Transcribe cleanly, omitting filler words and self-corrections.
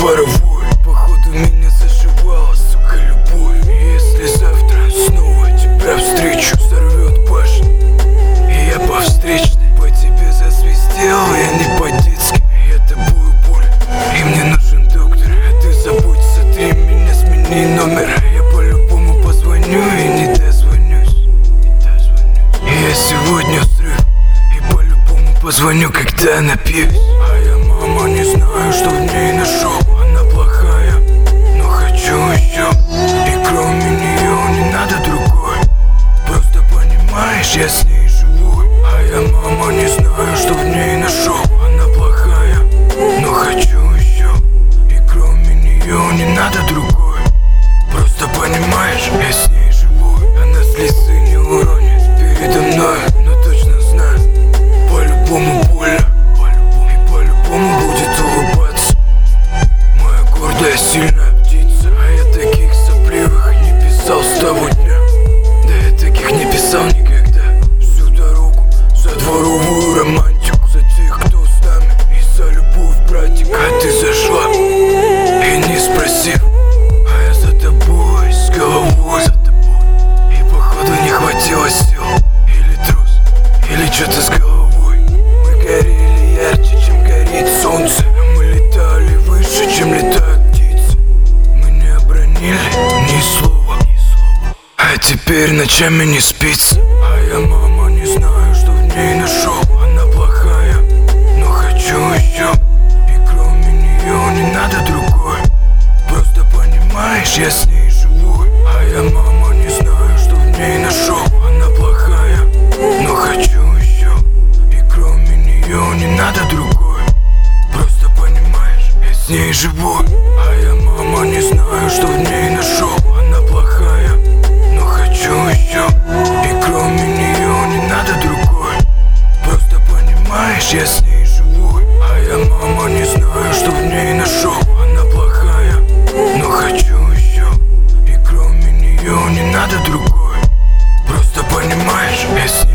воровой. Походу меня заживала, сука, любовь. Если завтра снова тебя встречу, взорвет башню, и я по встречной по тебе засвистел. Я не по-детски, я тобою болен, и мне нужен доктор. А ты забудь, сотри меня, смени номер. Я по-любому позвоню и не дозвонюсь. И я сегодня взрыв, и по-любому позвоню, когда напьюсь. А я, мама, не знаю, что в ней нашел. Она плохая, но хочу еще. И кроме нее не надо другой. Просто понимаешь, я с ней живу. А я, мама, не знаю, что в ней нашел. Она плохая, но хочу еще. И кроме нее не надо другой. Просто понимаешь, я с ней живу. Она слезы не уронит передо мной, но точно знаю, по-любому больно. И по-любому будет улыбаться. Моя гордая, сильная птица. А я таких сопливых не писал с того дня. Да я таких не писал никогда. Всю дорогу за дворовую романтику, за тех, кто с нами, и за любовь, братик. А ты зашла и не спросив, а я за тобой с головой. И походу не хватило сил. Или трус, или что-то с головой. Мы горели ярче, чем горит солнце. Мы летали выше, чем летают птицы. Мы не обронили ни слова. А теперь ночами не спится. А я, мама, не знаю, что в ней нашел. Она плохая, но хочу еще. И кроме нее не надо другой. Просто понимаешь, я с ней живу. А я, мама, не знаю, что в ней нашел. Она плохая, но хочу еще. И кроме нее не надо другой. Просто понимаешь, я с ней живу. А я, мама, не знаю, что в ней нашел. Она плохая, но хочу еще. И кроме нее не надо другой. Просто понимаешь, я с ней живу. А я, мама, не знаю, что в ней нашел. Она плохая, но хочу еще. И кроме нее не надо другой. Просто понимаешь, я с ней